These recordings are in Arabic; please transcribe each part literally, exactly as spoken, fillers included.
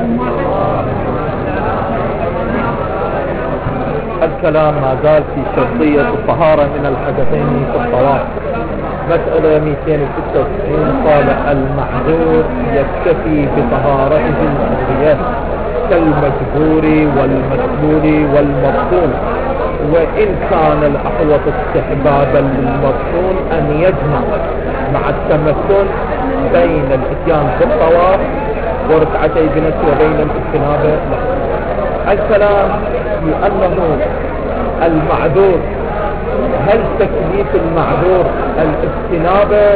الكلام ما زال في شرطية الطهارة من الحدثين في الطواف. مسألة مئتين وستة وتسعين قال المعذور يكتفي بطهارته الأرضية كالمجبور والمسلول والمبطول، وإن كان الأحوط استحبابا للمبطول أن يجمع مع التمثل بين الاتيان بالطواف وركعتي بنفسه وبين الاجتناب له. الكلام في أنه المعذور، هل تكليف المعذور الاجتناب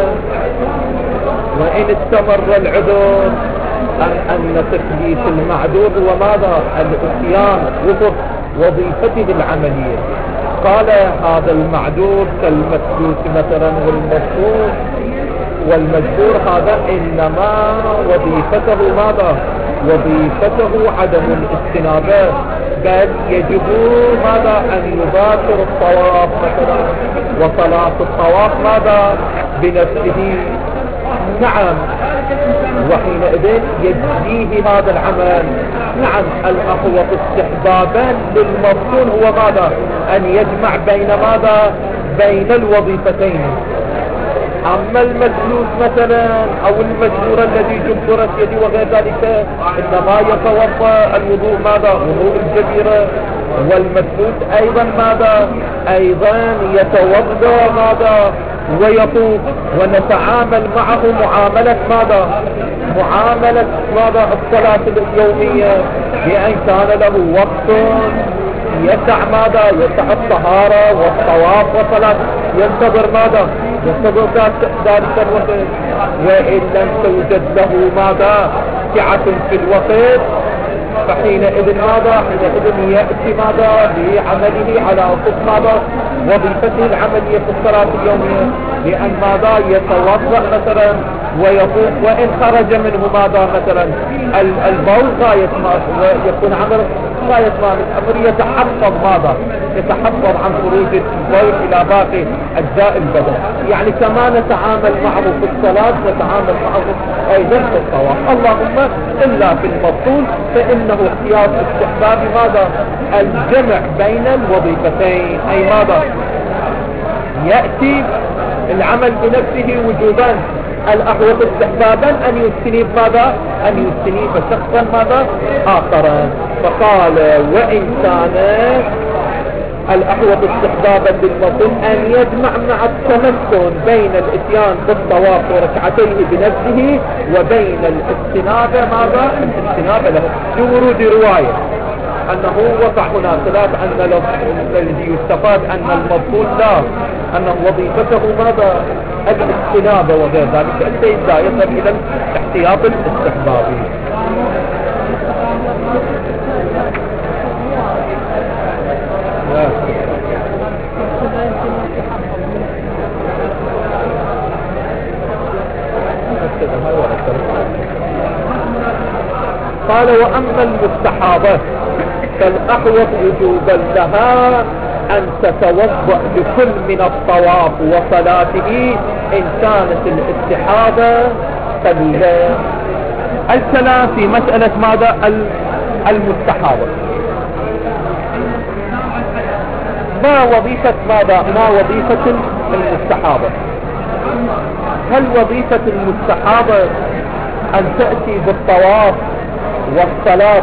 وإن استمر العذر، أم أن تكليف المعذور هو ماذا؟ الاتيان وفق وظيفته العملية. قال هذا المعذور كالمسلوك مثلا والمسلوك والمجبور، هذا إنما وظيفته ماذا؟ وظيفته عدم الاجتناب، بل يجب ماذا؟ أن يباشر الطواف مثلا وصلاة الطواف ماذا؟ بنفسه. نعم، وحينئذ يجزيه هذا العمل. نعم، الأحوط استحبابا للمبطول هو ماذا؟ أن يجمع بين ماذا؟ بين الوظيفتين. أما المسلوك مثلا أو المجبور الذي جبرت يدي وغير ذلك إنما يتوضأ الوضوء ماذا؟ وضوء الجبيرة. والمسلوك أيضا ماذا؟ أيضا يتوضأ ماذا؟ ويطوف، ونتعامل معه معاملة ماذا؟ معاملة ماذا؟ الصلاة اليومية، بأن كان له وقت يسع ماذا؟ يسع الطهارة والطواف والصلاة، ينتظر ماذا؟ ينتظر ذلك الوقت. وإن لم توجد له ماذا؟ سعة في الوقت، فحينئذ ماذا؟ حينئذ يأتي ماذا؟ بعمله على وفق ماذا؟ وظيفته العملية في الصلاة اليومية، لأن ماذا؟ يتوضأ مثلا ويطوف، وإن خرج منه ماذا؟ مثلا البول غاية ما يكون عمل غاية ما من أمر يتحفظ ماذا؟ يتحفظ عن خروج البول إلى باقي أجزاء البدن. يعني كما نتعامل معه في الصلاة نتعامل معه أيضا في الطواف. اللهم إلا في المبطول فإنه احتياط استحباب ماذا؟ الجمع بين الوظيفتين، أي ماذا؟ يأتي العمل بنفسه وجوبا، الأحوط استحبابا أن يستنيب ماذا؟ أن يستنيب شخصا ماذا؟ آخرا. فقال وإن كان الأحوط استحبابا للمبطول أن يجمع مع التمثل بين الاتيان بالطواف وركعتيه بنفسه وبين الاجتناب ماذا؟ الاجتناب له، لورود رواية أنه وقع هنا خلاف أن الذي يستفاد أن المبطول لا، أنه وظيفته ماذا؟ الاجتناب وغير ذلك، السيد لا يصل إلى الاحتياط الاستحبابي. قال وأما المستحاضة فالأحوط وجوبا لها أن تتوضأ لكل من الطواف وصلاته إن كانت الاستحاضة قليلة. الكلام في مسألة ماذا؟ المستحاضة، ما وظيفة ماذا؟ ما وظيفة المستحاضة؟ هل وظيفة المستحاضة أن تأتي بالطواف والصلاة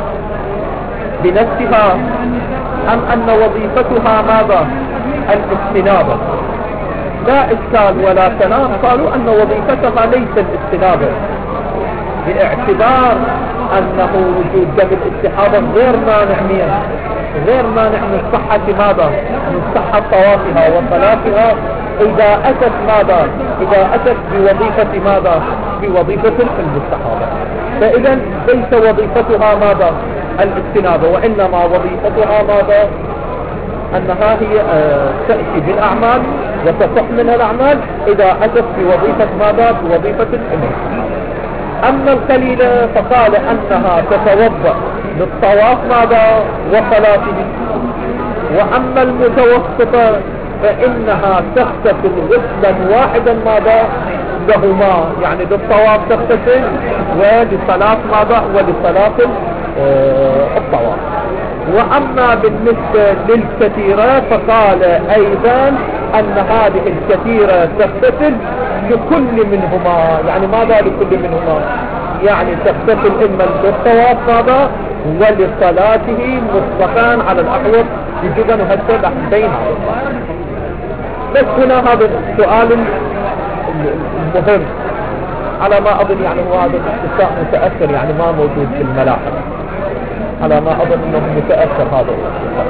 بنفسها، أم أن وظيفتها ماذا؟ الاستنابة؟ لا إشكال ولا كلام، قالوا أن وظيفتها ليس الاستنابة، باعتبار أنه وجود دم الاستحاضة غير مانع من غير مانع من صحة ماذا؟ من صحة طوافها وصلاتها إذا أتت ماذا؟ إذا أتت بوظيفة ماذا؟ بوظيفة المستحاضة. فإذا ليس وظيفتها ماذا؟ الاستنابة، وإنما وظيفتها ماذا؟ أنها هي آه تأتي بالأعمال وتصح منها الأعمال إذا أتت بوظيفة ماذا؟ بوظيفة المستحاضة. أما القليلة فقال أنها تتوضأ للطواف ماذا؟ وصلاته. وأما المتوسطة فإنها تغتسل غسلا واحدا ماذا؟ لهما يعني للطواف تغتسل ولصلاة ماذا ولصلاة الطواف. وأما بالنسبة للكثيرة فقال أيضا أن هذه الكثيرة تغتسل لكل منهما. يعني ماذا لكل منهما؟ يعني تغتسل إما للطواف ماذا ولصلاته مطلقا على الأحوط يجب أن يهتم بين هذا. بس هنا هذا السؤال المهم على ما أظن، يعني هو هذا الاستفسار متأثر، يعني ما موجود في الملاحظ، على ما أظن أنه متأثر هذا الاستفسار.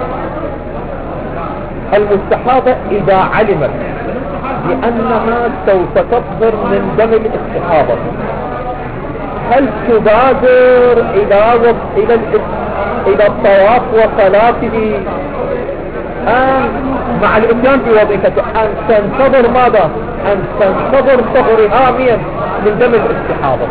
المستحاضة إذا علمت بأنها سوف تطهر من دم الاستحاضة هل تبادر إلى إلى إلى الطواف وصلاته أم مع الإتيان بوظيفته أن تنتظر ماذا؟ أن تنتظر طهرها من دم الاستحاضة؟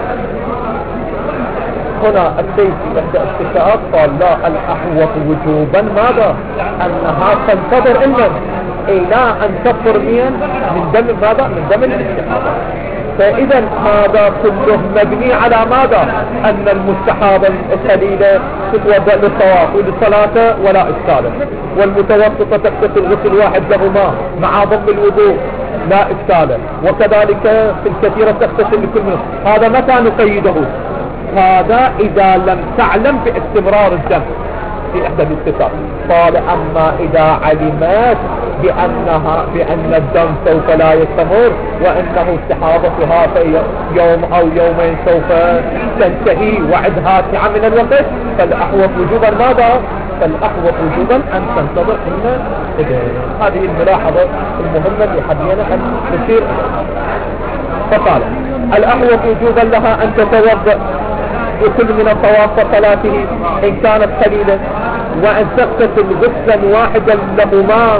هنا السيسي عند استشهاد قال لا، الأحوط وجوبا ماذا؟ أنها تنتظر إلا إلى أن تطهر من دم ماذا؟ من دم الاستحاضة. فإذا هذا كله مبني على ماذا؟ أن المستحاضة القليلة تتوضأ للطواف وللصلاة ولا إشكال، والمتوسطة تغتسل غسل واحد لهما مع ضم الوضوء لا إشكال، وكذلك في الكثيرة تغتسل لكل منهم. هذا متى نقيده؟ هذا إذا لم تعلم باستمرار الدم في إحدى الاتصال. قال أما إذا علمت بأنها بأن الدم سوف لا يستمر وأنه استحاضتها في يوم أو يومين سوف تنتهي وعدها ساعة من الوقت، فالأحوط وجوبا ماذا؟ فالأحوط وجوبا أن تنتظر إن هذه الملاحظة المهمة اللي حبينا أن نشير. فقال الأحوط وجوبا لها أن تتوضأ بكل من الطواف وصلاته إن كانت قليلة، وأن تغتسل غسلا واحدا لهما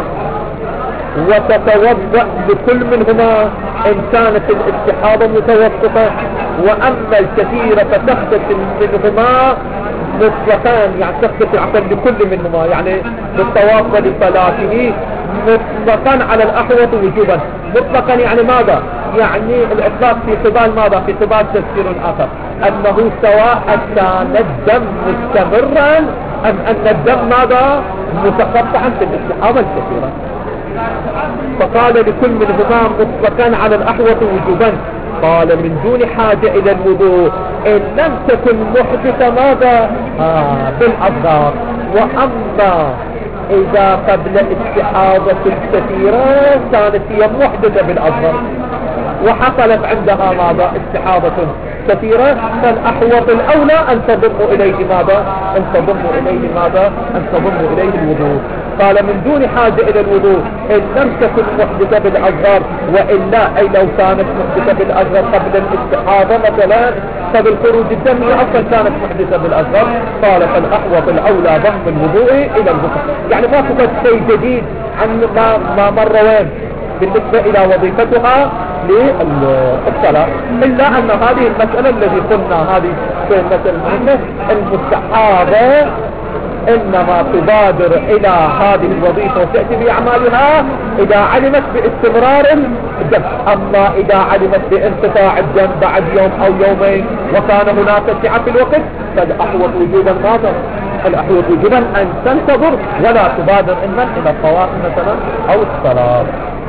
وتتوضأ لكل منهما إن كانت الاستحاضة متوسطة. وأما الكثيرة فتغتسل منهما مطلقان، يعني تغتسل عفوا لكل منهما، يعني للطواف ولصلاته مطلقا على الأحوط وجوبا. مطلقا يعني ماذا؟ يعني الإطلاق في قبال ماذا؟ في قبال تفسير آخر، أنه سواء كان الدم مستمرا أم أن الدم ماذا؟ متقطعا في الاستحاضة الكثيرة. فقال لكل منهما مطلقا على الأحوط وجوبا. قال من دون حاجة إلى الوضوء إن لم تكن محدثة ماذا؟ آه بالأصغار. وأما إذا قبل استحاضة الكثيرة كانت هي محدثة بالأصغر وحصلت عندها ماذا؟ استحاضة كثيرة، فالأحوط الأولى أن تضم إليه ماذا؟ أن تضم إليه ماذا؟ أن تضم إليه الوضوء. قال من دون حاجة إلى الوضوء إن لم تكن محدثة بالأصغر، وإلا أي لو كانت محدثة بالأصغر قبل الاستحاضة مثلا قبل خروج الدم أصلا كانت محدثة بالأصغر، قال فالأحوط الأولى ضم الوضوء إلى الغسل. يعني ما فقط شيء جديد عن ما, ما مر وين بالنسبة إلى وظيفتها للصلاة، إلا أن هذه المسألة الذي قلنا هذه المسألة المهمة، المستحاضة إنما تبادر إلى هذه الوظيفة وتأتي بأعمالها إذا علمت باستمرار الدم. أما إذا علمت بانقطاع الدم بعد يوم أو يومين وكان هناك سعة في الوقت فالأحوط وجوبا ماذا؟ الأحوط وجوبا أن تنتظر ولا تبادر إما إلى الطواف مثلا أو الصلاة.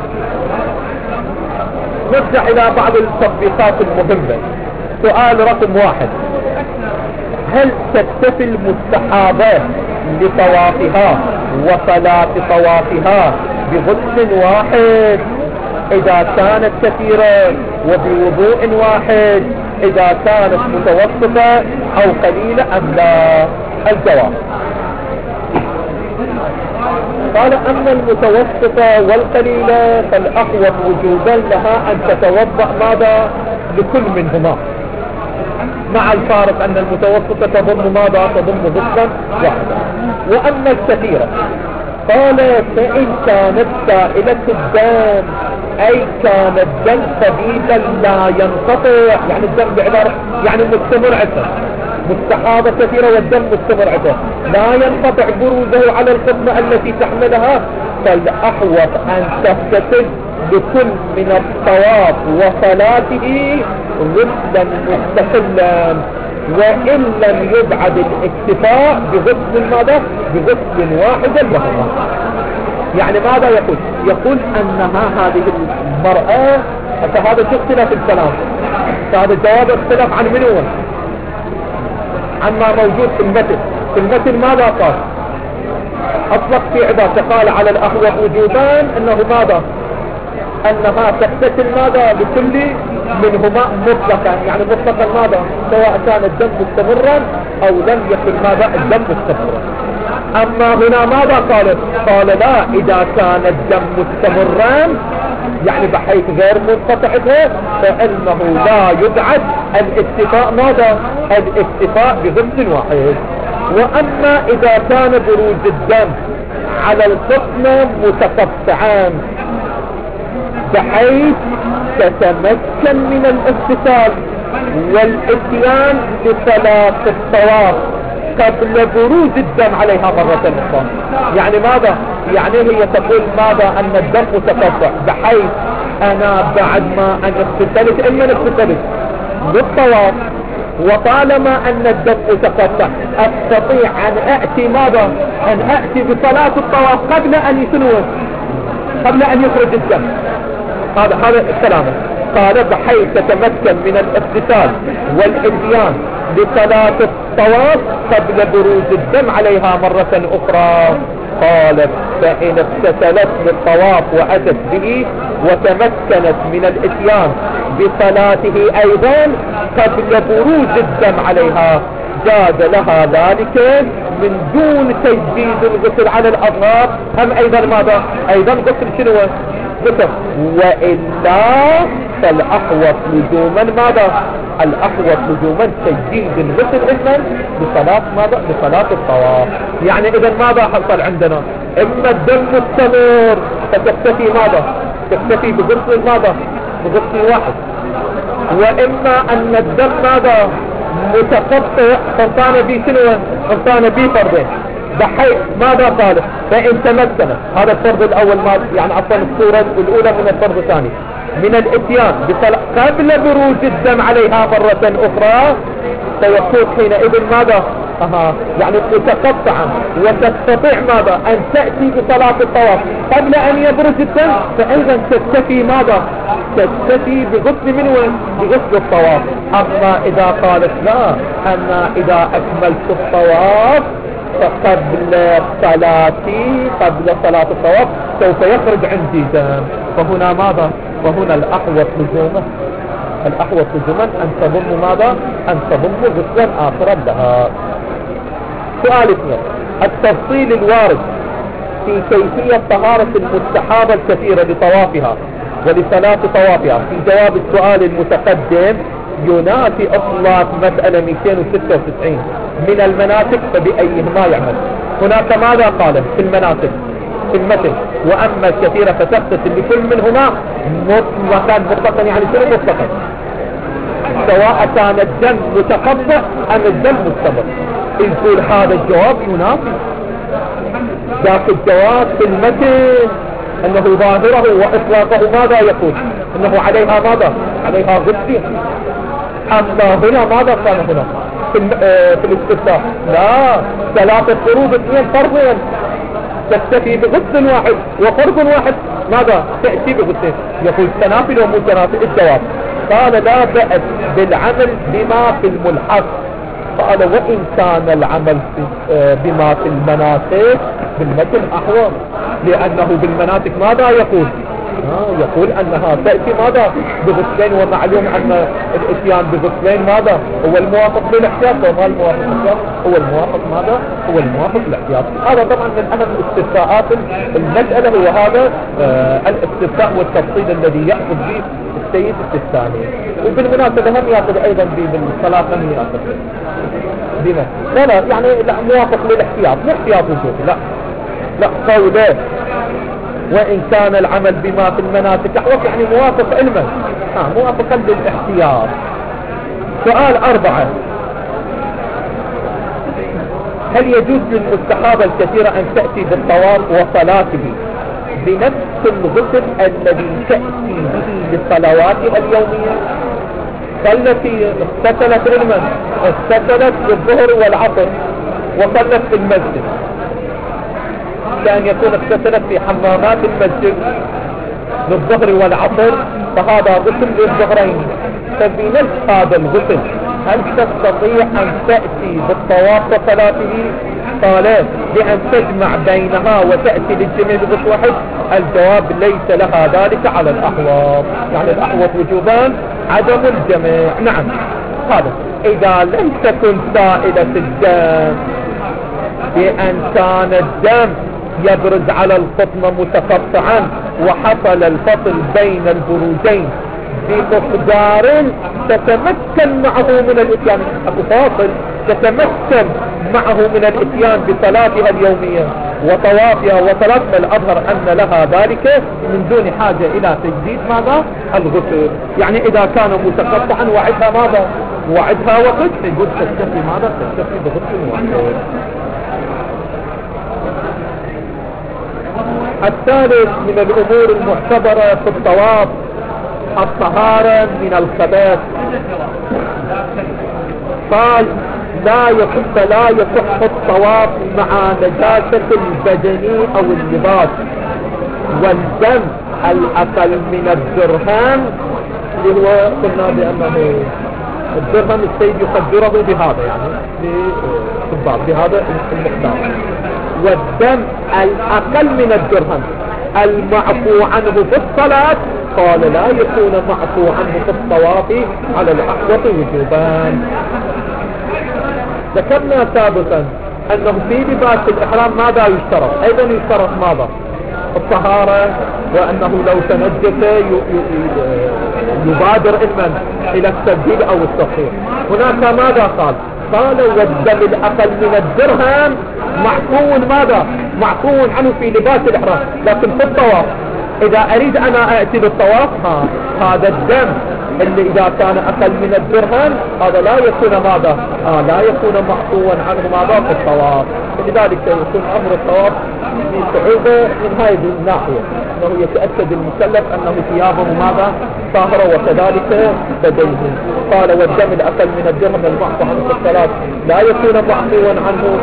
نرجع إلى بعض التطبيقات المهمة. سؤال رقم واحد: هل تكتفي المستحاضة لطوافها وصلاة طوافها بغسل واحد إذا كانت كثيرة وبوضوء واحد إذا كانت متوسطة أو قليلة أم لا؟ الجواب: قال أما المتوسطة والقليلة فالأحوط وجوبا لها أن تتوضأ ماذا؟ لكل منهما، مع الفارق أن المتوسطة تضم ماذا؟ تضم غسلا واحدا. وأما الكثيرة قال فإن كانت سائلة الدم أي كان الدم سديدا لا ينقطع، يعني الدم بعبارة يعني مستمر عده، مستحاضة كثيرة والدم مستمر عده لا ينقطع بروزه على الخدمة التي تحملها، فالأحوط أن تغتسل لكل من الطواف وصلاته غسلا مستقلا، وإن لم يبعد الاكتفاء بغسل ماذا؟ بغسل واحد لهما. يعني ماذا يقول؟ يقول أنها هذه المرأة، فهذا اختلاف في الكلام، فهذا الجواب اختلف عن منو؟ عن ما موجود في المتن. في المتن ماذا قال؟ أطلق في عبارة قال على الأحوط وجوبان أنه ماذا؟ أنها تغتسل ماذا؟ بكل منهما مطلقا، يعني مطلقا ماذا؟ سواء كان الدم مستمرا أو لم يكن ماذا؟ الدم مستمرا. أما هنا ماذا قال؟ قال لا، إذا كان الدم مستمرا يعني بحيث غير منقطع فإنه لا يبعد الاكتفاء ماذا؟ الاكتفاء بغسل واحد. وأما إذا كان بروز الدم على القسم متقطعان بحيث تتمكن من الاغتسال والاتيان لصلاة الطواف قبل بروز الدم عليها مرة أخرى. يعني ماذا؟ يعني هي تقول ماذا؟ أن الدم متقطع بحيث أنا بعد ما أن اغتسلت إما اغتسلت بالطواف وطالما أن الدم متقطع أستطيع أن أأتي ماذا؟ أن أأتي بصلاة الطواف قبل أن يسنوه، قبل أن يخرج الدم. هذا هذا الكلام. قال بحيث تتمكن من الاغتسال والاتيان لصلاة الطواف قبل بروز الدم عليها مرة أخرى. قالت فإن اغتسلت للطواف وأتت به وتمكنت من الاتيان بصلاته أيضا قبل بروز الدم عليها جاز لها ذلك من دون تجديد الغسل على الأظهار. هم أيضا ماذا؟ أيضا غسل شنو؟ غسل. وإلا فالأحوط لزوما ماذا؟ الأحوط لزوما تجديد الغسل إذن بصلاة ماذا؟ بصلاة الطواف. يعني إذا ماذا حصل عندنا؟ إما الدم مستمر فتكتفي ماذا؟ تكتفي بغسل ماذا؟ بغسل واحد. وإما أن الدم ماذا؟ متقطع فصان بي شنو؟ فصان بي فردين بحيث ماذا قال؟ فإن تمكن هذا الفرض الأول ماذا؟ يعني عفوا الصورة الأولى من الفرض الثاني من الاتيان بصلاة قبل بروز الدم عليها مرة أخرى سيكون حينئذ ماذا؟ أها يعني متقطعا وتستطيع ماذا؟ أن تأتي بصلاة الطواف قبل أن يبرز الدم، فأيضا تكتفي ماذا؟ تكتفي بغسل من وين؟ بغسل الطواف. أما إذا قالت لا، أما إذا أكملت الطواف فقبل صلاتي قبل صلاة الطواف سوف يخرج عندي دم، فهنا ماذا؟ وهنا الأحوط لزومه الأحوط لزوما أن تضم ماذا؟ أن تضم غسلا آخرا لها. سؤال اثنين، التفصيل الوارد في كيفية طهارة المستحاضة الكثيرة لطوافها ولصلاة طوافها في جواب السؤال المتقدم ينافي إطلاق مسألة مئتين وستة وتسعين من المناسك فبأيهما يعمل. هناك ماذا قال في المناسك في المتن؟ وأما الكثيرة فتغتسل لكل منهما مطلقا. مطلقا يعني شنو مطلقا؟ سواء كان الدم متقطع أم الدم مستمر. يقول هذا الجواب ينافي ذاك الجواب في المتن أنه ظاهره وإطلاقه ماذا يقول؟ أنه عليها ماذا؟ عليها غسل. أما هنا ماذا كان هنا في, في الاستفتاء؟ لا، ثلاثة فروض اثنين فرضين تكتفي بغسل واحد وفرض واحد ماذا؟ تأتي بغسل. يقول تنافل ومتنافل. الجواب قال لا بأس بالعمل بما في الملحق. قال وإن كان العمل بما في المناسك بالمتن أحوال، لأنه بالمناسك ماذا يقول؟ آه يقول أنها تأتي ماذا؟ بغسلين، ومعلوم أن الاتيان بغسلين ماذا؟ هو الموافق للاحتياط، وما الموافق للاحتياط هو الموافق ماذا؟ هو الموافق للاحتياط. هذا طبعا من أهم استثناءات المسألة، هو هذا آه الاستثناء والتفصيل الذي يأخذ به السيد الثاني. وبالمناسبة هم يأخذ أيضا بالصلاة هم يأخذ بما لا لا يعني لا موافق للاحتياط، مو احتياط وجوبي، لا لا قوله وإن كان العمل بما في المناسك أحوط يعني موافق علما ها موافقا للاحتياط. سؤال أربعة، هل يجوز للمستحاضة الكثيرة أن تأتي بالطواف وصلاته بنفس الغسل الذي تأتي به لصلواتها اليومية. صلت اغتسلت علما، اغتسلت بالظهر والعصر وصلت في المسجد، كأن يكون اغتسلت في حمامات المسجد للظهر والعصر، فهذا غسل للظهرين. فبنفس هذا الغسل هل تستطيع أن تأتي بالطواف وصلاته؟ قال بأن تجمع بينها وتأتي للجميع بغسل واحد. الجواب ليس لها ذلك على الأحوط، يعني الأحوط وجوبان عدم الجمع. نعم هذا إذا لم تكن سائلة الدم، بأن كان الدم يبرز على القطن متقطعا وحصل الفصل بين البروجين بمقدار تتمكن معه من الاتيان، اكو فاصل تتمكن معه من الاتيان بصلاتها اليومية وطوافها وصلاتها، الأظهر أن لها ذلك من دون حاجة إلى تجديد ماذا؟ الغسل. يعني إذا كان متقطعا وعدها ماذا؟ وعدها وقت يقول تكتفي ماذا؟ تكتفي بغسل واحد. الثالث من الأمور المعتبرة في الطواف الطهارة من الخبائث. قال لا يصح لا يصح الطواف مع نجاسة البدن أو اللباس والدم الأقل من الدرهم، اللي هو قلنا بأنه الدرهم السيد يقدره بهذا، يعني بهذا المقدار. والدم الأقل من الدرهم المعفو عنه في الصلاة، قال لا يكون معفو عنه في الطواف على الأحوط وجوبان. ذكرنا سابقا أنه في لباس الإحرام ماذا يشترط؟ أيضا يشترط ماذا؟ الطهارة، وأنه لو تنجس يبادر المن إلى التبديل أو التطهير. هناك ماذا قال؟ قال والدم الأقل من الدرهم معفو ماذا؟ معفو عنه في لباس الإحرام، لكن في الطواف إذا أريد أنا أأتي بالطواف ها هذا الدم اللي إذا كان أقل من الدرهم هذا لا يكون ماذا؟ آه لا يكون معفوا عنه ماذا في الطواف. لذلك يكون أمر الطواف في صعوبة من هذه الناحية، أنه يتأكد المكلف أنه ثيابه ماذا؟ طاهرة وكذلك بدنه. قال والدم الأقل من الدرهم المعفو عنه في الصلاة لا يكون معفوا عنه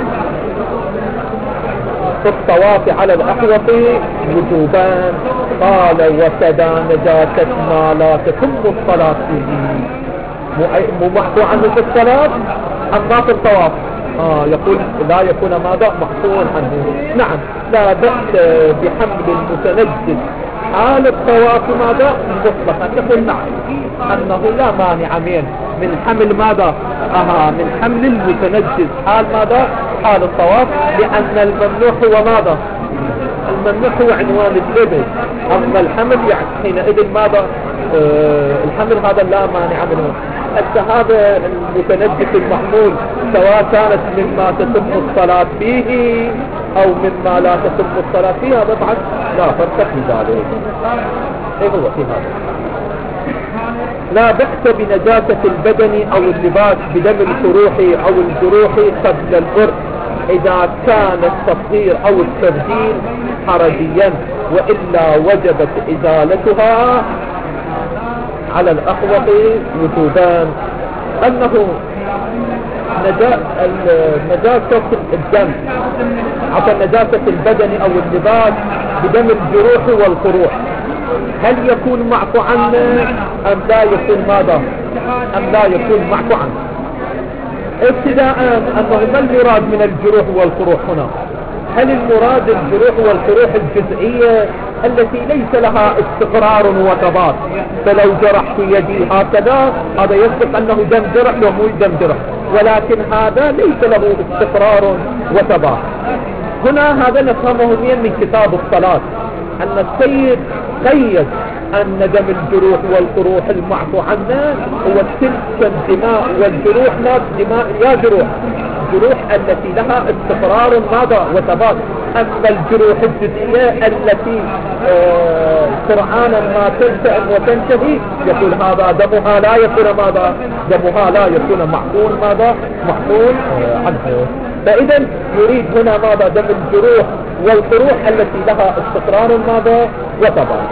في الطواف على الأحوط وجوبان. قال وكذا نجاسة ما لا تتم الصلاة فيه، مو محفو عنه في الصلاة أما في الطواف آه يقول لا يكون ماذا؟ محفو عنه. نعم لا بأس بحمل المتنجس حال الطواف ماذا؟ مطلقا. يقول نعم أنه لا مانع من من حمل ماذا؟ آه من حمل المتنجس حال ماذا؟ حال الطواف، لأن الممنوع هو ماذا؟ الممنوع هو عنوان اللبس، أما الحمل يعني حينئذ ماذا؟ آه الحمل هذا لا مانع منه. هذا المتنجس المحمول سواء كانت مما تتم الصلاة فيه أو مما لا تتم الصلاة فيه، هذا طبعا لا فرق في ذلك. ايه هو في هذا لا بأس بنجاسة البدن أو اللباس بدم الجروح أو الجروح قبل البر إذا كان التطهير أو التبديل حرجيا، وإلا وجبت إزالتها على الأحوط وجوبان. أنه نجاسة الدم عفوا نجاسة البدن أو اللباس بدم الجروح والقروح هل يكون معفو عنه أم لا يكون ماذا؟ أم لا يكون معفو عنه؟ ابتداء أنه ما المراد من الجروح والقروح هنا؟ هل المراد الجروح والقروح الجزئية التي ليس لها استقرار وثبات؟ فلو جرح في يدي هكذا هذا يصدق أنه دم جرح ومو دم جرح، ولكن هذا ليس له استقرار وثبات. هنا هذا نفهمه من كتاب الصلاة أن السيد قيد أن دم الجروح والقروح المعفو عنه هو تلك الدماء والجروح لا دماء يا جروح الجروح التي لها استقرار ماذا وثبات. أما الجروح الجزئية التي سرعانا ما تنتهي وتنتهي يقول هذا دمها لا يكون ماذا؟ دمها لا يكون معفون ماذا؟ معفون عنه. فإذا يريد هنا ماذا؟ دم الجروح والقروح التي لها استقرار ماذا وثبات.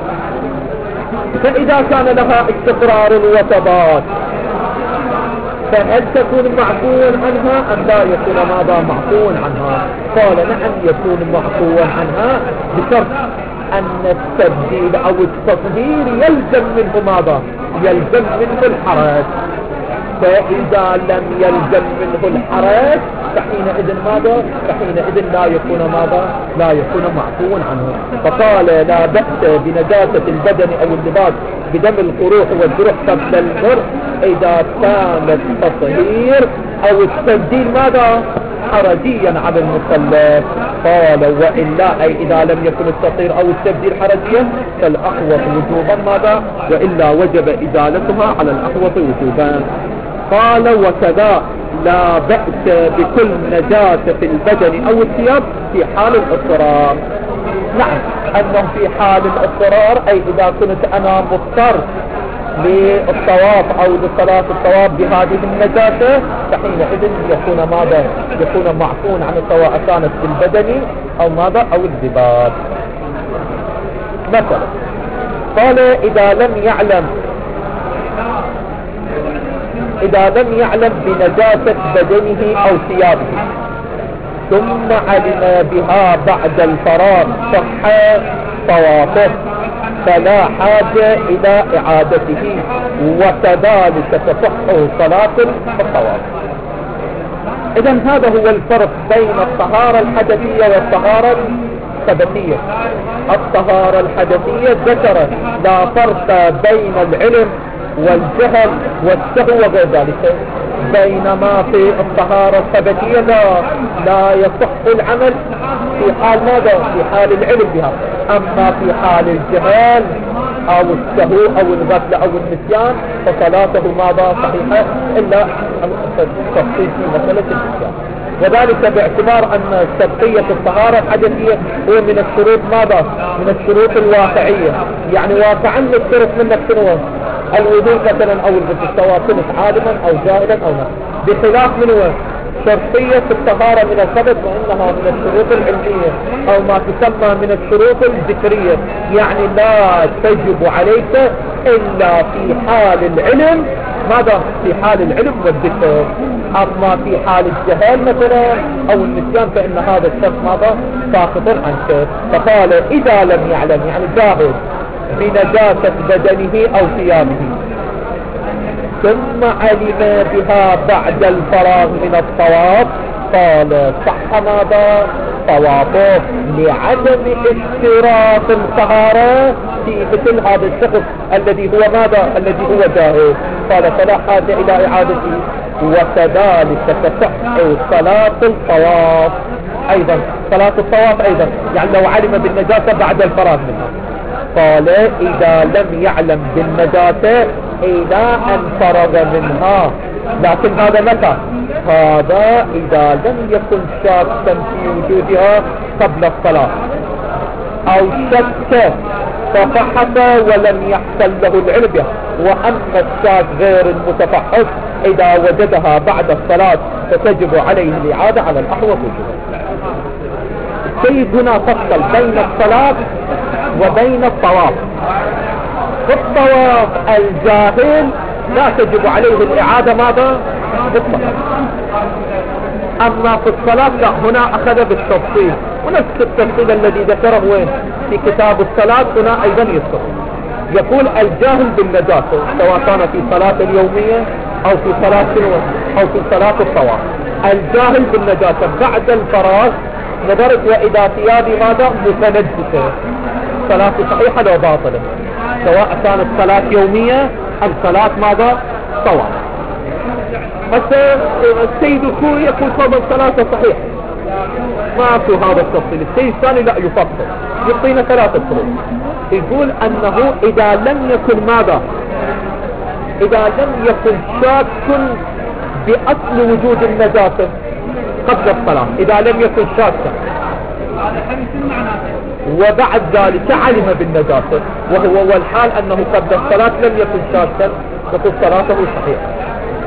فإذا كان لها استقرار وثبات فهل تكون معفوا عنها أم لا يكون ماذا معفوا عنها؟ قال نعم يكون معفوا عنها بشرط أن التبديل أو التطهير يلزم منه ماذا؟ يلزم منه الحرج. فإذا لم يلزم منه الحرج فحينئذ ماذا؟ فحينئذ لا يكون ماذا؟ لا يكون معفوا عنه. فقال لا بأس بنجاسة البدن أو اللباس بدم القروح والجروح قبل المرء إذا كان التطهير أو التبديل ماذا؟ حرجيا على المكلف. قال وإلا أي إذا لم يكن التطهير أو التبديل حرجيا فالأحوط وجوبا ماذا؟ وإلا وجب إزالتها على الأحوط وجوبا. قال وكذا لا بأس بكل نجاسة في البدن أو الثياب في حال الاضطرار. نعم أنه في حال الاضطرار أي إذا كنت أنا مضطر للطواف أو لصلاة الطواف بهذه النجاسة فحينئذ يكون ماذا؟ يكون معفون عنه سواء كانت في البدن أو ماذا أو اللباس. مثلا قال إذا لم يعلم إذا لم يعلم بنجاسة بدنه أو ثيابه ثم علم بها بعد الفراغ صح طوافه فلا حاجة إلى إعادته وكذلك تصح صلاة الطواف. إذا هذا هو الفرق بين الطهارة الحدثية والطهارة الثبتية. الطهارة الحدثية ذكر لا فرق بين العلم والجهل والسهو وغير ذلك، بينما في الطهارة الثبتية لا لا يصح العمل في حال ماذا؟ في حال العلم بها. أما في حال الجهل أو السهو أو الغفلة أو النسيان فصلاته ماذا؟ صحيحة إلا التفصيل في مسألة النسيان. وذلك باعتبار أن تبقية الطهارة الحدثية هو من الشروط ماذا؟ من الشروط الواقعية. يعني واقعا نشترط منك شنو؟ الوضوء مثلا أو الغسل سواء كنت عالما أو جاهلا أو لا، بخلاف من هو شرطية الطهارة من الخبث وإنها من الشروط العلمية أو ما تسمى من الشروط الذكرية. يعني لا تجب عليك إلا في حال العلم ماذا؟ في حال العلم والذكر. أما في حال الجهال مثلا أو النسيان فإن هذا الشرط ماذا؟ ساقط عنك. فقال إذا لم يعلم يعني جاهل بنجاسة بدنه أو ثيابه ثم علم بها بعد الفراغ من الطواف قال صح ماذا؟ طوافه لعدم اشتراط الطهارة في مثل هذا الشخص الذي هو ماذا؟ الذي هو جاهل. قال فلا حاجة إلى إعادته وكذلك تصح صلاة الطواف أيضا. صلاة الطواف أيضا يعني لو علم بالنجاسة بعد الفراغ منها. قال إذا لم يعلم بالنجاسة إلى أن فرغ منها. لكن هذا متى؟ هذا إذا لم يكن شاكا في وجودها قبل الصلاة أو شك ففحص ولم يحصل له العلم بها. وأما الشاك غير المتفحص إذا وجدها بعد الصلاة فتجب عليه الإعادة على الأحوط وجوبا. السيد هنا فصل بين الصلاة وبين الطواف. في الطواف الجاهل لا تجب عليه الإعادة ماذا؟ بالطواف. أما في الصلاة لا، هنا أخذ بالتفصيل ونفس التفصيل الذي ذكره وين في كتاب الصلاة هنا أيضا يذكر. يقول الجاهل بالنجاسة سواء كان في صلاة اليومية أو في صلاة أو في صلاة الطواف. الجاهل بالنجاسة بعد الفراغ نظرت وإذا ثيابي ماذا؟ متنجسة صلاة صحيحة لو باطلة سواء كانت صلاة يومية أم صلاة ماذا؟ طواف. حتى السيد الخوي يقول فضل صلاة صحيحة ما في هذا التفصيل. السيد الثاني لا يفصل يعطينا ثلاثة فروق. يقول أنه إذا لم يكن ماذا؟ إذا لم يكن شاك بأصل وجود النجاسة قبل الصلاة، إذا لم يكن شاكا وبعد ذلك علم بالنجاسة وهو والحال أنه قبل الصلاة لم يكن شاكا تقول صلاته صحيحة.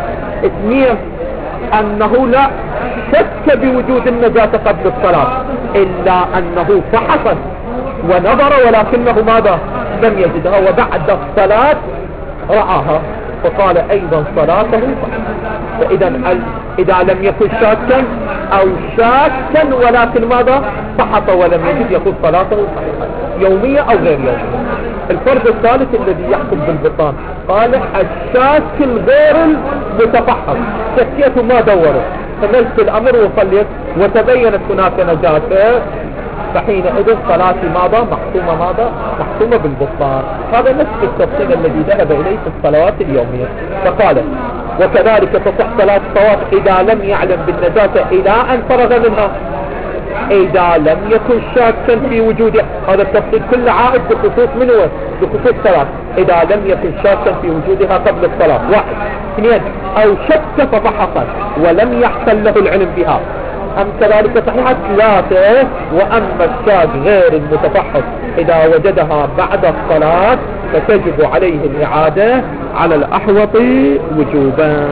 اثنين أنه لا شك بوجود النجاسة قبل الصلاة إلا أنه فحص ونظر ولكنه ماذا لم يجدها، وبعد الصلاة رآها فقال أيضا صلاته صحيحة. فإذا إذا لم يكن شاكا أو شاكا ولكن ماذا فحص ولم يجد يقول صلاته صحيحة يومية أو غير يومية. الفرد الثالث الذي يحكم بالبطلان قال الشاك الغير المتفحص، شكيته ما دوره فنزلت الأمر وصليت وتبينت هناك نجاسة، فحينئذ صلاتي ماذا محكومة ماذا محكومة بالبطلان. هذا نفس التفصيل الذي ذهب إليه في الصلوات اليومية. فقال وكذلك تصح صلاة الطواف إذا لم يعلم بالنجاسة إلى أن فرغ منها، إذا لم يكن شاكا في وجوده. هذا التفصيل كله عائد بخصوص منه بخصوص الصلاة. إذا لم يكن شاكا في وجودها قبل الصلاة واحد. اثنين أو شك ففحص ولم يحصل له العلم بها أم كذلك صحيحة. ثلاثة وأما الشاك غير المتفحص إذا وجدها بعد الصلاة فتجب عليه الإعادة على الأحوط وجوبا.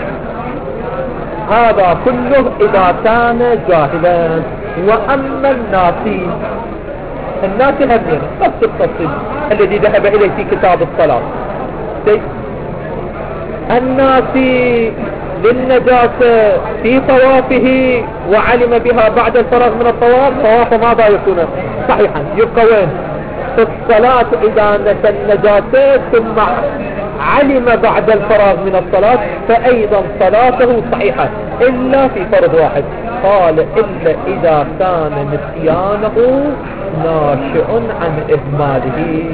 هذا كله إذا كان جاهلا. وأما الناسي، الناسي همين نفس التفصيل الذي ذهب إليه في كتاب الصلاة. الناسي للنجاسة في طوافه وعلم بها بعد الفراغ من الطواف، طواف ماذا يكون صحيحا؟ يبقى وين في الصلاة إذا نسى النجاسة ثم علم بعد الفراغ من الصلاة فأيضا صلاته صحيحة إلا في فرض واحد. قال إلا إذا كان نسيانه ناشئ عن إهماله.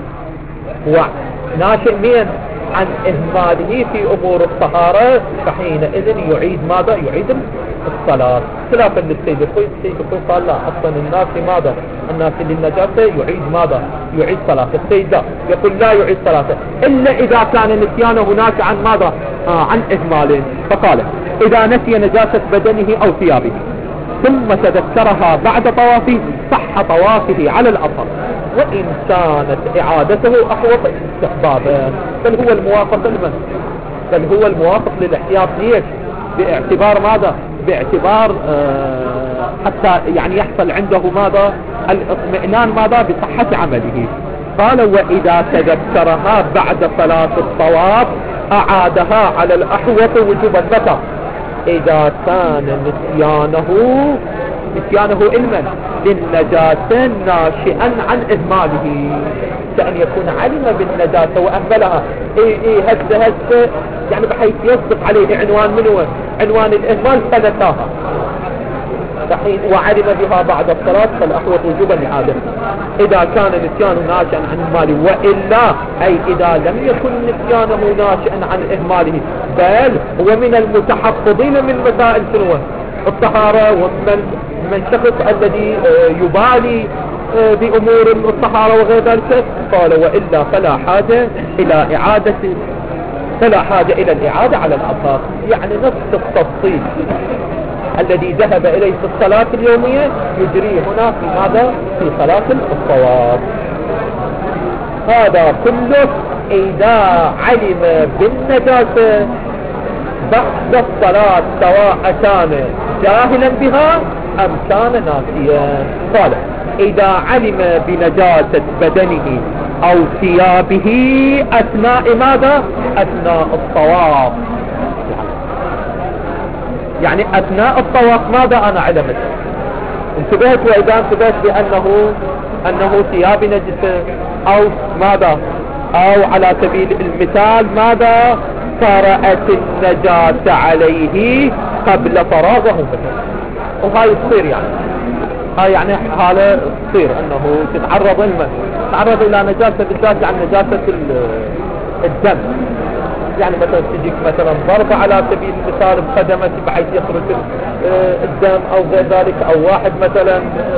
وناشئ مين؟ عن إهماله في أمور الطهارة، فحينئذ يعيد ماذا؟ يعيد الصلاة. خلافا للسيد الخوي، السيد الخوي قال لا أصلا الناس ماذا؟ الناس للنجاسة يعيد ماذا؟ يعيد صلاة. السيد لا يقول لا يعيد صلاة إلا إذا كان نسيانه هناك عن ماذا؟ آه عن إهماله. فقال إذا نسي نجاسة بدنه أو ثيابه ثم تذكرها بعد طوافه صح طوافه على الأصل، وإن كانت إعادته أحوط استحبابا. بل هو الموافق لمن؟ بل هو الموافق للاحتياط. ليش؟ باعتبار ماذا؟ باعتبار آه حتى يعني يحصل عنده ماذا؟ الاطمئنان ماذا؟ بصحة عمله. قال وإذا تذكرها بعد صلاة الطواف أعادها على الأحوط وجوبا. متى؟ إذا كان نسيانه نسيانه علما للنجاسة ناشئا عن إهماله، كأن يكون علم بالنجاسة وأهملها إيه إيه هز هز يعني بحيث يصدق عليه عنوان منه عنوان الإهمال فنساها فحين وعلم بها بعد الصلاة فالأحوط وجوبا لعادة. إذا كان نسيانه ناشئا عن إهماله، وإلا أي إذا لم يكن نسيانه ناشئا عن إهماله بل هو من المتحفظين من مسائل سنوة الطهارة ومن من شخص الذي يبالي بأمور الطهارة وغير ذلك، قال وإلا فلا حاجة إلى إعادة فلا حاجة إلى الإعادة على الأساس. يعني نفس التفصيل الذي ذهب إليه في الصلاة اليومية يجري هنا في ماذا؟ في صلاة الطواف. هذا كله إذا علم بالنجاسة بعد الصلاة سواء كان جاهلا بها أم كان ناسيا. قال إذا علم بنجاسة بدنه أو ثيابه أثناء ماذا؟ أثناء الطواف. يعني أثناء الطواف ماذا أنا علمت؟ انتبهت وإذا انتبهت بأنه أنه ثياب نجسة أو ماذا؟ أو على سبيل المثال ماذا؟ طرأت النجاسة عليه قبل فراغه مثلا، وهاي تصير يعني هاي يعني حالة تصير أنه تتعرض لمن تتعرض إلى نجاسة بالذات عن نجاسة الدم. يعني مثلا تجيك مثلا ضربة على سبيل المثال بقدمك بحيث يخرج الدم أو غير ذلك، أو واحد مثلا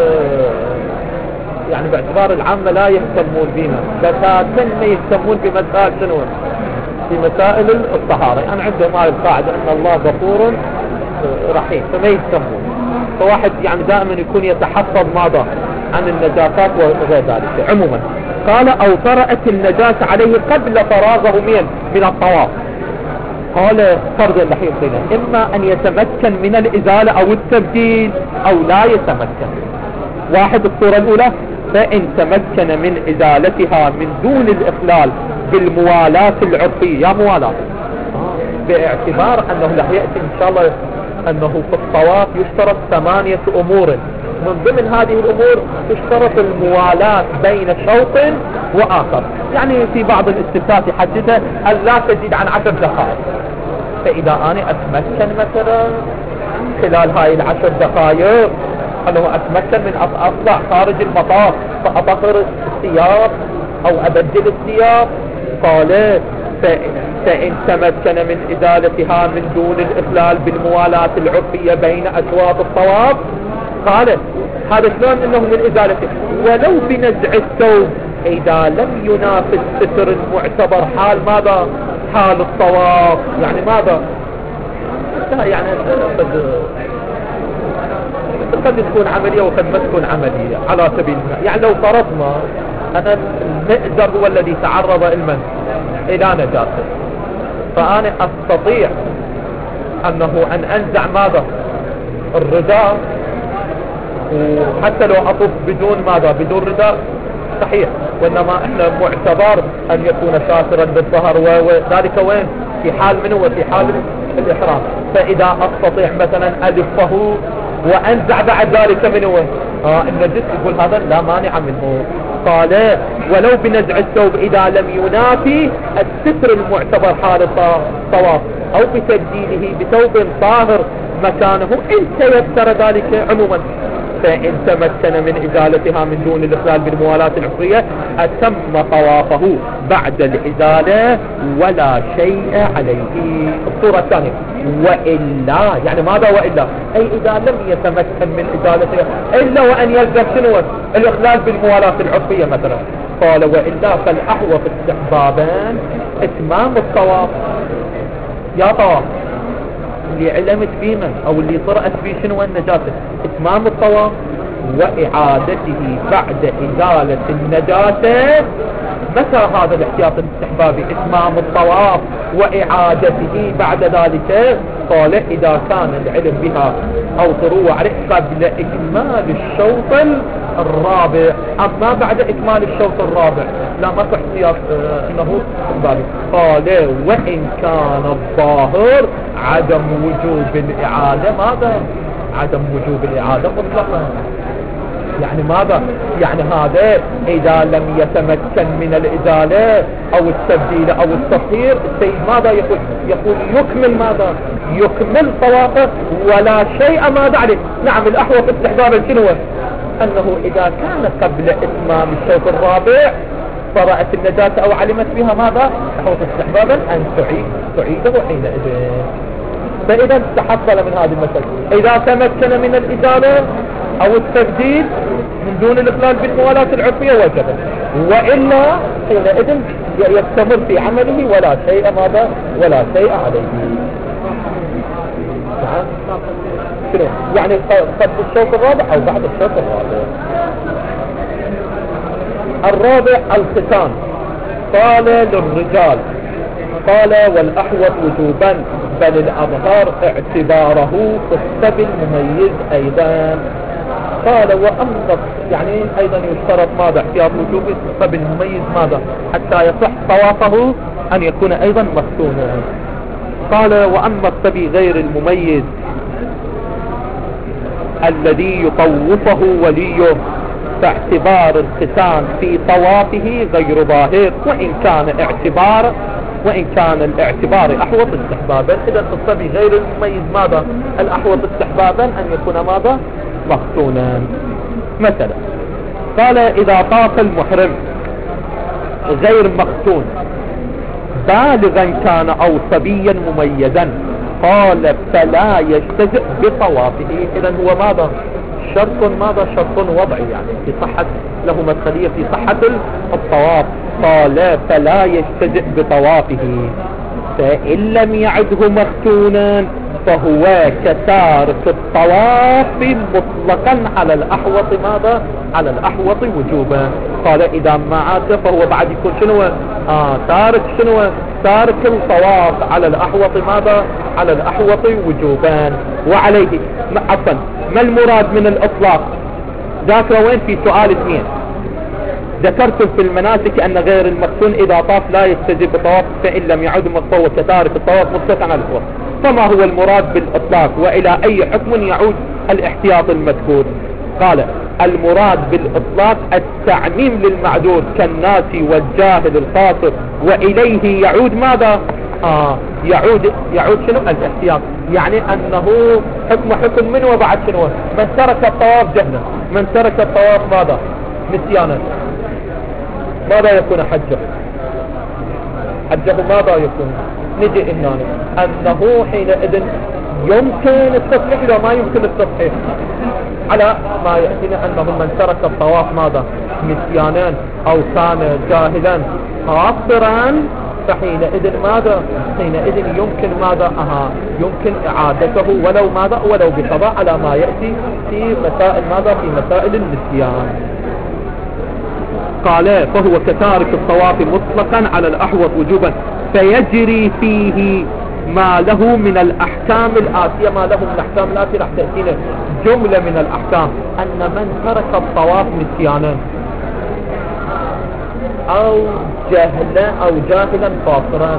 يعني باعتبار العامة لا يهتمون بنا بساتن ما يهتمون بمسائل شنو؟ في مسائل الطهارة. يعني عندهم هاي القاعدة أن الله غفور رحيم فما يهتمون. فواحد يعني دائما يكون يتحفظ ماذا؟ عن النجاسات وغير ذلك. عموما قال أو طرأت النجاسة عليه قبل فراغه من من الطواف. قال فرض اللحيم إما أن يتمكن من الإزالة أو التبديل أو لا يتمكن. واحد الصورة الأولى فإن تمكن من إزالتها من دون الإخلال بالموالاة العرفية. يا موالاة باعتبار أنه لا يأتي إن شاء الله أنه في الطواف يشترط ثمانية أمور، من ضمن هذه الأمور تشترط الموالاة بين شوط وآخر. يعني في بعض الاستفتاء يحددها أن لا تزيد عن عشر دقائق. فإذا أنا أتمكن مثلا خلال هاي العشر دقائق أنه أتمكن من أطلع خارج المطاف فأطهر الثياب أو أبدل الثياب، قال فإن تمكن من إزالتها من دون الإخلال بالموالاة العرفية بين أشواط الطواف، قال هذا شلون انه من ازالته ولو بنزع الثوب اذا لم ينافس ستر المعتبر حال ماذا؟ حال الطواف. يعني ماذا؟ يعني قد قد تكون عملية وقد ما تكون عملية على سبيل المثال. يعني لو فرضنا أنا المئزر هو الذي تعرض المن إلى نجاسة، فأنا أستطيع أنه أن أنزع ماذا؟ الرداء، وحتى لو أطوف بدون ماذا؟ بدون رداء صحيح، وإنما إحنا معتبر أن يكون شاكرا بالظهر، وذلك وين؟ في حال منه وفي حال الإحرام. فإذا أستطيع مثلا ألفه وأنزع بعد ذلك منه آه النجس، يقول هذا لا مانع منه. قال ولو بنزع الثوب إذا لم ينافي الستر المعتبر حال الطواف أو بتبديله بثوب طاهر مكانه إن تيسر ذلك عموما. فإن تمكن من إزالتها من دون الإخلال بالموالاة العرفية أتم طوافه بعد الإزالة ولا شيء عليه. الصورة الثانية وإلا، يعني ماذا وإلا؟ أي إذا لم يتمكن من إزالتها إلا وأن يلزم شنو؟ الإخلال بالموالاة العرفية مثلا. قال وإلا فالأحوط استحبابا إتمام الطواف. يا طواف اللي علمت فيه من او اللي طرأت فيه شنو النجاسة، اتمام الطواف واعادته بعد ازالة النجاسة. متى هذا الاحتياط الاستحبابي؟ اتمام الطواف واعادته بعد ذلك. قال اذا كان العلم بها او طروع عليه قبل اكمال الشوط الرابع. اما بعد اكمال الشوط الرابع لا ما في احتياط انه استحبابي. قال وان كان الظاهر عدم وجوب الاعادة. ماذا عدم وجوب الاعادة مطلقا؟ يعني ماذا؟ يعني هذا إذا لم يتمكن من الإزالة أو التبديل أو التطهير السيد ماذا يقول؟ يقول يكمل ماذا؟ يكمل طوافه ولا شيء ماذا عليه. نعم الأحوط استحبابا شنو؟ أنه إذا كان قبل إتمام الشوط الرابع طرأت النجاسة أو علمت بها ماذا؟ أحوط استحبابا أن تعيد تعيده حينئذ. فإذا تحصل من هذه المسألة إذا تمكن من الإزالة أو التبديل من دون الإخلال بالموالاة العرفية وجبت، وإلا حينئذ يستمر في عمله ولا شيء ماذا؟ ولا شيء عليه. شنو؟ يعني قبل الشوط الرابع أو بعد الشوط الرابع. الرابع الختان. قال للرجال قال والأحوط وجوبا بل الأظهر اعتباره في السبي المميز أيضا. قال وأما يعني أيضا يشترط ماذا؟ احتياط وجوبي في السبي المميز ماذا؟ حتى يصح طوافه أن يكون أيضا مختونا. قال وأما السبي غير المميز الذي يطوفه وليه فاعتبار الختان في طوافه غير ظاهر، وإن كان اعتبار وإن كان الاعتبار أحوط استحبابا. إذا الصبي غير المميز ماذا؟ الأحوط استحبابا أن يكون ماذا؟ مختونا. مثلا قال إذا طاف المحرم غير مختون بالغا كان أو صبيا مميزا قال فلا يجتزئ بطوافه. إذا هو ماذا؟ شرط ماذا؟ شرط وضعي يعني في صحة له مدخلية في صحة الطواف. قال فلا يجتزئ بطوافه فإن لم يعده مختونا فهو كتارك الطواف مطلقا على الأحوط ماذا؟ على الأحوط وجوبا. قال إذا ما عاد فهو بعد يكون شنو؟ آه تارك شنو؟ تارك الطواف على الأحوط ماذا؟ على الأحوط وجوبا. وعليه عفوا ما المراد من الإطلاق؟ ذاكرة وين في سؤال اثنين. ذكرتم في المناسك أن غير المختون إذا طاف لا يستجيب بطواف فإن لم يعد مطوع كتارك الطواف مطلقا على الفور. فما هو المراد بالإطلاق وإلى أي حكم يعود الاحتياط المذكور؟ قال المراد بالإطلاق التعميم للمعذور كالناس والجاهل الخاطر، وإليه يعود ماذا؟ آه يعود يعود شنو؟ الاحتياط. يعني أنه حكم حكم من وبعد شنو؟ من ترك الطواف جهلا، من ترك الطواف ماذا؟ نسيانا، ماذا يكون حجه؟ حجه ماذا يكون؟ نجي هنا أنه حينئذ يمكن التصحيح ولا ما يمكن التصحيح؟ على ما يأتينا أنه من ترك الطواف ماذا؟ نسيانا أو كان جاهلا خاطرا، فحينئذ ماذا؟ حينئذ يمكن ماذا؟ أها يمكن إعادته ولو ماذا؟ ولو بقضاء، على ما يأتي في مسائل ماذا؟ في مسائل النسيان. قال فهو كتارك الطواف مطلقا على الأحوط وجوبا، فيجري فيه ما له من الأحكام الآتية. ما له من الأحكام الآتية راح تأتينا جملة من الأحكام. أن من ترك الطواف نسيانا أو جهلا أو جاهلا خاطرا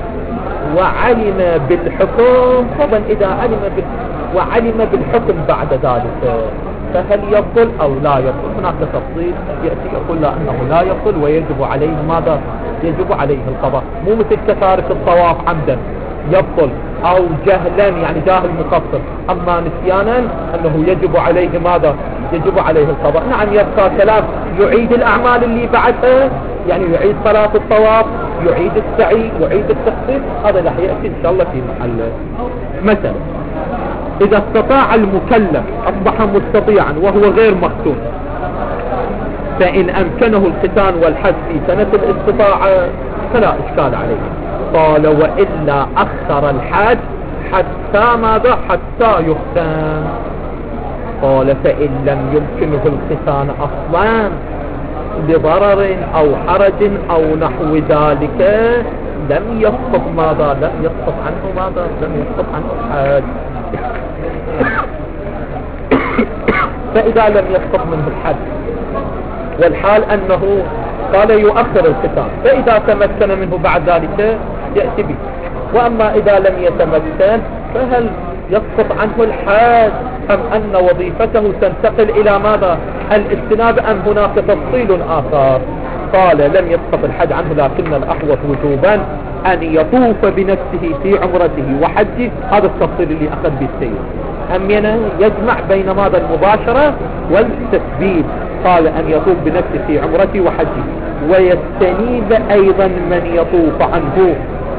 وعلم بالحكم، طبعا إذا علم بال... وعلم بالحكم بعد ذلك فهل يبطل أو لا يبطل؟ هناك تفصيل يأتي يقول لا أنه لا يبطل ويجب عليه ماذا؟ يجب عليه القضاء. مو مثل كتارك الطواف عمدا يبطل أو جهلا يعني جاهل مقصر، أما نسيانا أنه يجب عليه ماذا؟ يجب عليه القضاء. نعم يبقى كلام يعيد الأعمال اللي بعدها، يعني يعيد صلاة الطواف، يعيد السعي، يعيد التخطيط، هذا راح يأتي إن شاء الله في محل. مثلا إذا استطاع المكلف أصبح مستطيعا وهو غير مختون، فإن أمكنه الختان والحج في سنة الاستطاعة فلا إشكال عليه. قال وإلا أخر الحج حتى ماذا؟ حتى يختان. قال فإن لم يمكنه الختان أصلا لضرر أو حرج أو نحو ذلك لم يسقط ماذا؟ لم يسقط عنه ماذا؟ لم يسقط عنه الحج. فإذا لم يسقط منه الحج والحال أنه قال يؤخر الختان، فإذا تمكن منه بعد ذلك يأتي به. وأما إذا لم يتمكن فهل يسقط عنه الحج أم أن وظيفته تنتقل إلى ماذا؟ الاجتناب أم هناك تفصيل آخر؟ قال لم يسقط الحج عنه، لكن الأحوط وجوبا أن يطوف بنفسه في عمرته وحجه. هذا التفصيل اللي أخذ به السيد أمينا يجمع بين ماذا؟ المباشرة والتثبيت. قال أن يطوف بنفسه في عمرته وحجه، ويستنيب أيضا من يطوف عنه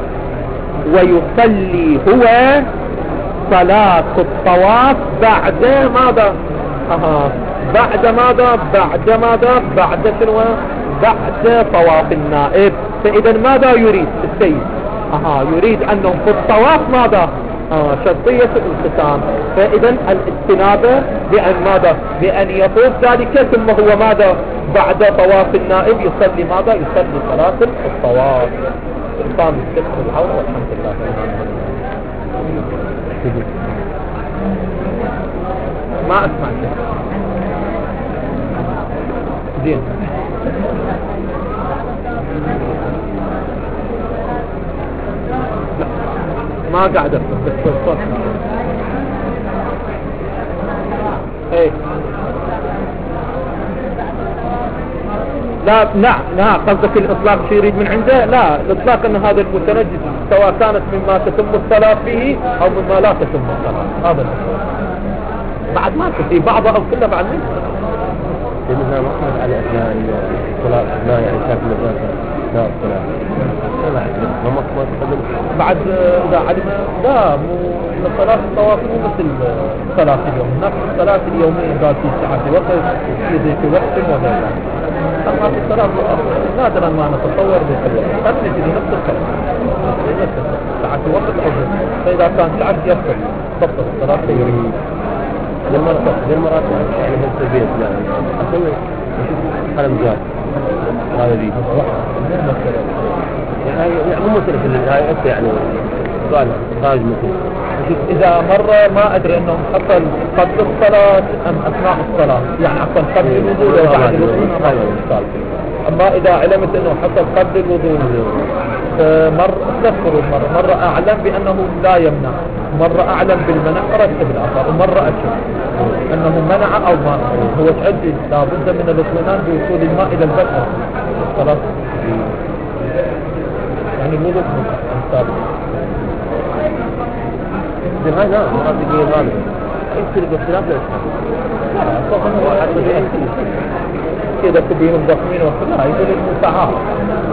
ويصلي هو صلاة الطواف بعد ماذا؟ أها بعد ماذا؟ بعد ماذا؟ بعد شنو؟ بعد طواف النائب. فإذا ماذا يريد السيد؟ أها يريد أنه في الطواف ماذا؟ آه شرطية الختان. فإذا الاستنابة بأن ماذا؟ بأن يطوف ذلك ثم هو ماذا؟ بعد طواف النائب يصلي ماذا؟ يصلي صلاة الطواف. إقام السبت الحول والحمد لله. ما أسمع زين. ما قاعد أفهم بس بالصوت. ايه لا نعم نعم قصدك الإطلاق شيء يريد من عنده؟ لا الإطلاق أن هذا المتنجس سواء كانت مما تتم الصلاة فيه أو مما لا تتم الصلاة. هذا بعد ما في بعضه أو كله بعد منه. لأنها مقصد على أثناء الصلاة ما يعني شاف النجاسة لا الصلاة ما ما مقصد بعد إذا علم لا مو صلاة الطواف مو مثل صلاة اليوم. هناك الصلاة اليومية قال في ساعة وقت في ذيك وقت ولا لا. أما في الصلاة نادرا ما نتصور ذيك الوقت قد نجد نفس الصلاة ساعة وقت أو فإذا كان ساعة يفضل تبطل الصلاة اليومية. للمرات للمرات يعني من البيت يعني أسوي قلم جاء هذا ذي يعني يعني مو مثل في النهاية يعني قال خارج مثل إذا مرة ما أدري أنه حصل قبل الصلاة أم أثناء الصلاة، يعني عفوا قبل الوضوء أو بعد الوضوء ما يشكل. أما إذا علمت أنه حصل قبل الوضوء مرة تذكر مرة مرة أعلم بأنه لا يمنع، مرة أعلم بالمنع رتب الآخر، ومرة أشك أنه منع أو ما هو تعدي لا بد من الاطمئنان بوصول الماء إلى البشر خلاص، يعني الوضوء ثابت. زين هاي نعم هذه هي الغالب يمكن الاختلاف لا طبعا هو حتى كذا كبير ضخمين وكذا يقول المساعات